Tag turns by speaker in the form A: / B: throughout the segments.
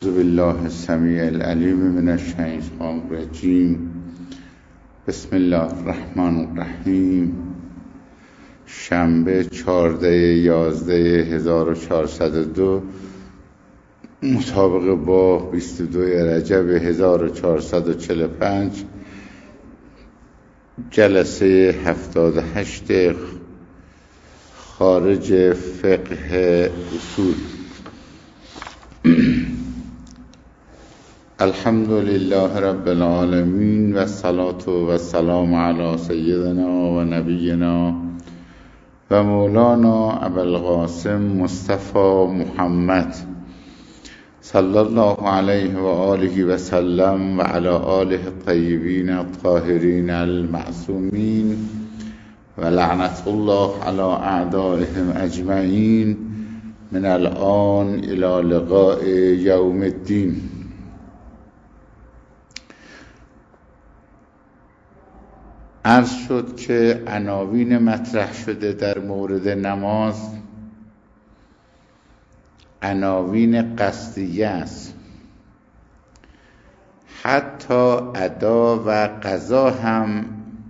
A: اعوذ بالله السمیع العلیم من الشیطان الرجیم. بسم الله الرحمن الرحیم. شنبه 14/11/1402 مطابق با 22 رجب 1445 جلسه 78 خارج فقه اصول. الحمد لله رب العالمین و الصلاة و السلام علی سیدنا و نبینا و مولانا ابوالقاسم مصطفی محمد صلی الله علیه و آله و سلم و علی آله الطیبین الطاهرین المعصومین و لعنت الله علی اعدائهم اجمعین من الآن الی لقاء یوم الدین. عرض شد که عناوین مطرح شده در مورد نماز عناوین قصدیه است. حتی ادا و قضا هم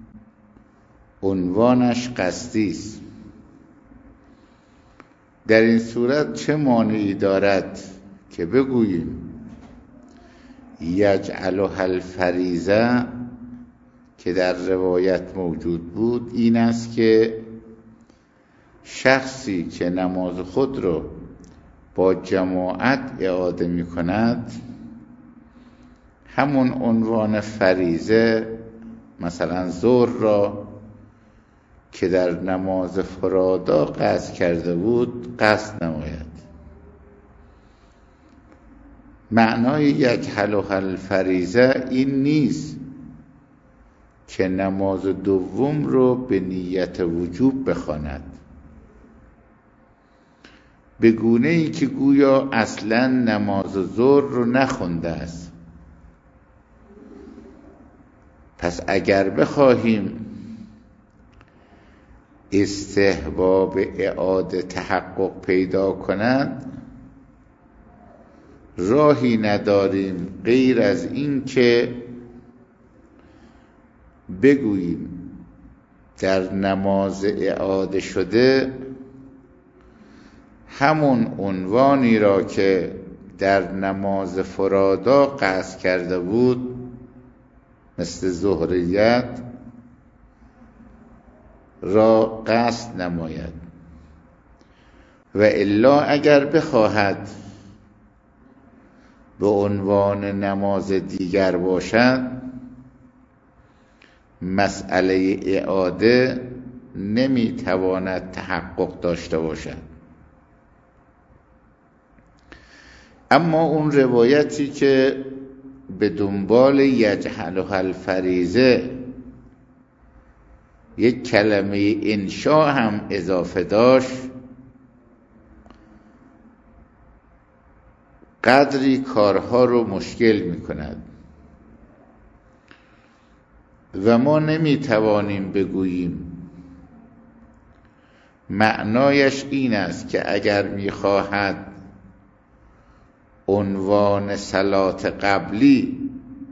A: عنوانش قصدی است. در این صورت چه مانعی دارد که بگوییم یجعلها الفریضه که در روایت موجود بود، این است که شخصی که نماز خود را با جماعت اعاده می کند همون عنوان فریضه، مثلا ظهر را که در نماز فرادا قصد کرده بود قصد نماید. معنای یجعلها الفریضه این نیست که نماز دوم رو به نیت وجوب بخواند، به گونه ای که گویا اصلا نماز ظهر رو نخونده است. پس اگر بخواهیم استحباب اعاده تحقق پیدا کند، راهی نداریم غیر از این که بگوییم در نماز اعاده شده همون عنوانی را که در نماز فرادا قصد کرده بود، مثل ظهریت، را قصد نماید. و الا اگر بخواهد به عنوان نماز دیگر باشد، مسئله اعاده نمیتواند تحقق داشته باشد. اما اون روایتی که به دنبال یجعلها الفریضه یک کلمه انشاء هم اضافه داشت، قدری کارها رو مشکل می کند و ما نمیتوانیم بگوییم معنایش این است که اگر میخواهد عنوان صلات قبلی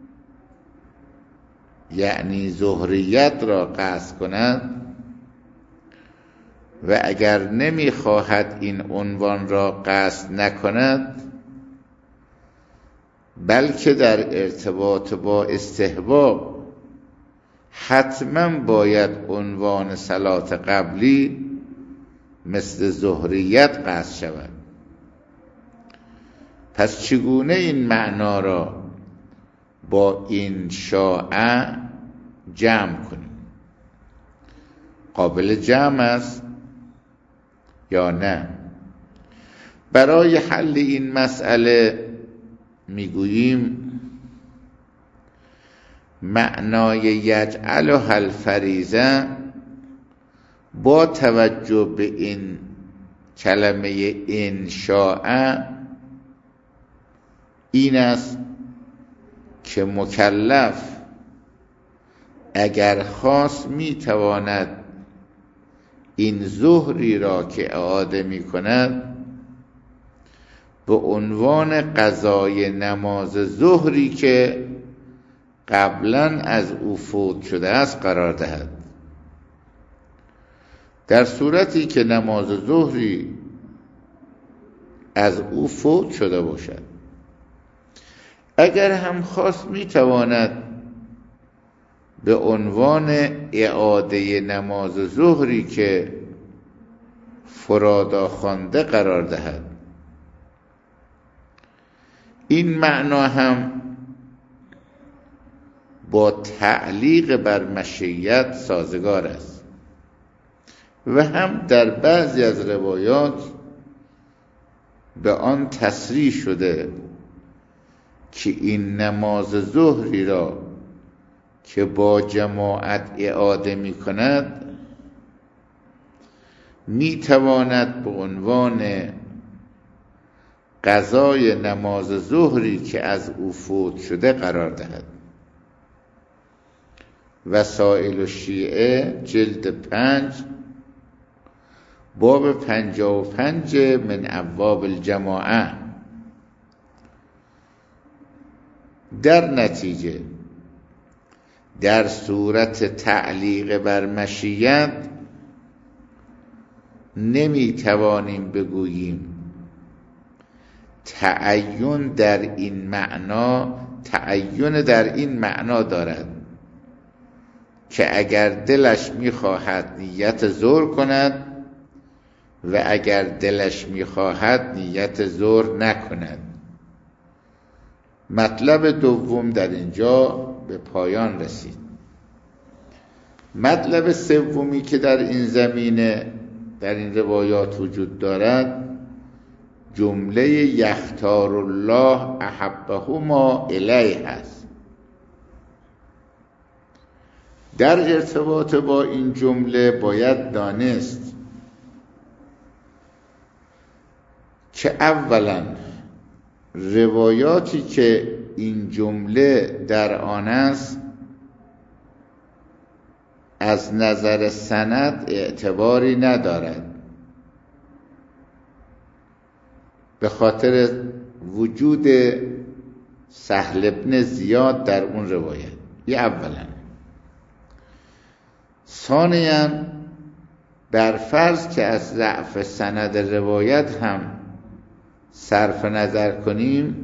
A: یعنی ظهریت را قصد کند و اگر نمیخواهد این عنوان را قصد نکند، بلکه در ارتباط با استحباب حتما باید عنوان صلات قبلی مثل ظهریت قصد شود. پس چگونه این معنا را با این شاء جمع کنیم؟ قابل جمع است یا نه؟ برای حل این مسئله میگوییم معنای یجعلها الفریضه با توجه به این کلمه انشاء این است که مکلف اگر خواست میتواند این ظهری را که اعاده می کند به عنوان قضای نماز ظهری که قبلا از او فوت شده است قرار دهد. در صورتی که نماز ظهری از او فوت شده باشد، اگر هم خواست میتواند به عنوان اعاده نماز ظهری که فرادا خوانده قرار دهد. این معنا هم با تعلیق بر مشیت سازگار است و هم در بعضی از روایات به آن تصریح شده که این نماز ظهری را که با جماعت اعاده می کند می تواند به عنوان قضای نماز ظهری که از او فوت شده قرار دهد. وسائل الشیعه جلد 5 باب 55 من ابواب الجماعه. در نتیجه در صورت تعلیق بر مشیت نمی توانیم بگوییم تعین در این معنا دارد که اگر دلش می‌خواهد نیت ظهر کند و اگر دلش می‌خواهد نیت ظهر نکند. مطلب دوم در اینجا به پایان رسید. مطلب سومی که در این زمینه در این روایات وجود دارد جمله یختار الله احبهما الیه است. در ارتباط با این جمله باید دانست که اولا روایاتی که این جمله در آن است از نظر سند اعتباری ندارد به خاطر وجود سهل بن زیاد در اون روایت. این اولا. ثانیاً بر فرض که از ضعف سند روایت هم صرف نظر کنیم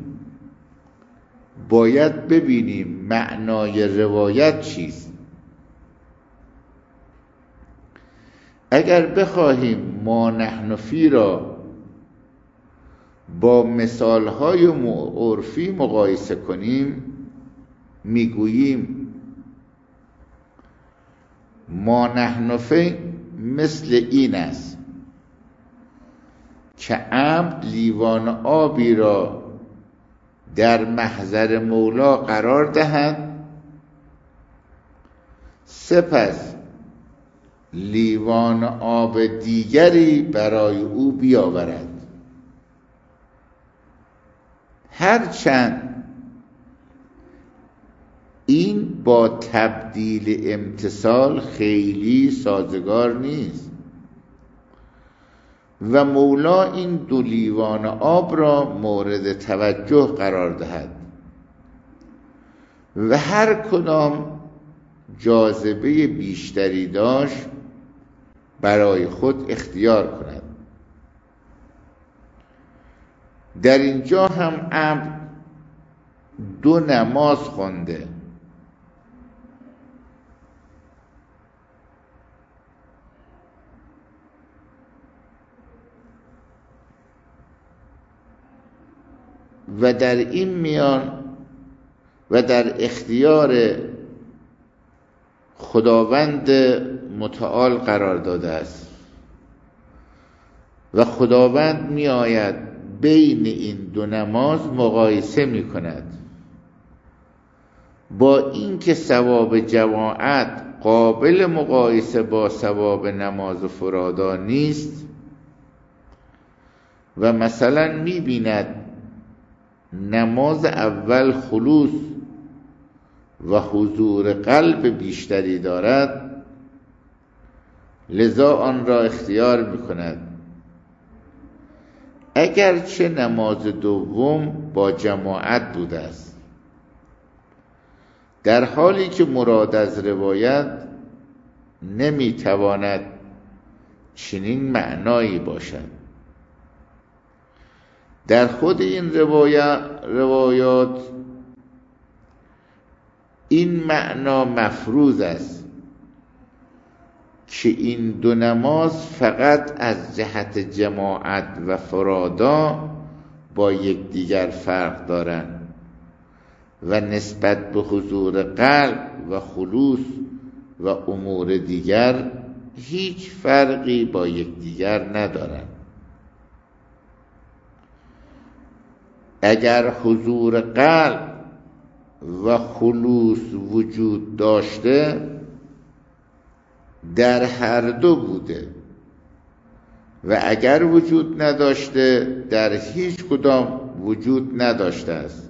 A: باید ببینیم معنای روایت چیست. اگر بخواهیم ما نحن فی را با مثالهای عرفی مقایسه کنیم میگوییم ما نحن فی مثل این است که عبد لیوان آبی را در محضر مولا قرار دهد، سپس لیوان آب دیگری برای او بیاورد. هرچند این با تبدیل امتثال خیلی سازگار نیست و مولا این دو لیوان آب را مورد توجه قرار دهد و هر کدام جاذبه بیشتری داشت برای خود اختیار کند. در اینجا هم عبد دو نماز خوانده و در این میان و در اختیار خداوند متعال قرار داده است و خداوند می آید بین این دو نماز مقایسه می کند. با اینکه ثواب جماعت قابل مقایسه با ثواب نماز فرادا نیست و مثلا می بیند نماز اول خلوص و حضور قلب بیشتری دارد، لذا آن را اختیار می کند. اگرچه نماز دوم با جماعت بوده است، در حالی که مراد از روایت نمیتواند چنین معنایی باشد. در خود این روایات این معنا مفروض است که این دو نماز فقط از جهت جماعت و فرادا با یکدیگر فرق دارند و نسبت به حضور قلب و خلوص و امور دیگر هیچ فرقی با یکدیگر ندارند. اگر حضور قلب و خلوص وجود داشته در هر دو بوده و اگر وجود نداشته در هیچ کدام وجود نداشته است.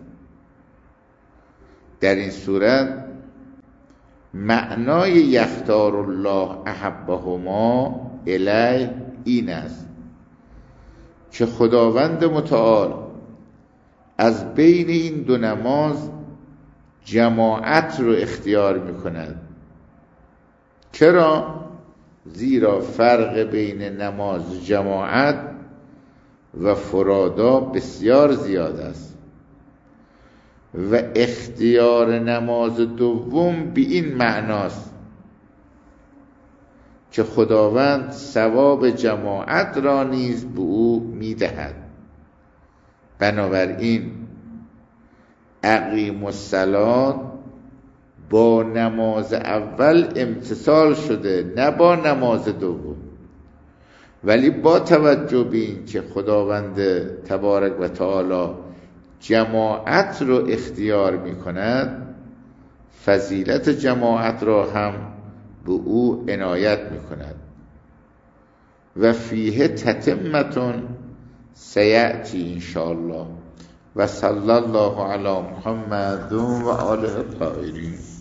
A: در این صورت معنای یختار الله احبهما الیه این است که خداوند متعال از بین این دو نماز جماعت رو اختیار می‌کند. چرا؟ زیرا فرق بین نماز جماعت و فرادا بسیار زیاد است و اختیار نماز دوم به این معناست که خداوند ثواب جماعت را نیز به او می‌دهد. بنابراین اقیم الصلاة با نماز اول امتصال شده، نه با نماز دوم، ولی با توجه به این که خداوند تبارک و تعالی جماعت رو اختیار می کند، فضیلت جماعت را هم به او عنایت می کند. و فیه تتمتون سیأتی انشاءالله و صلی الله علی محمد و آله الطاهرین.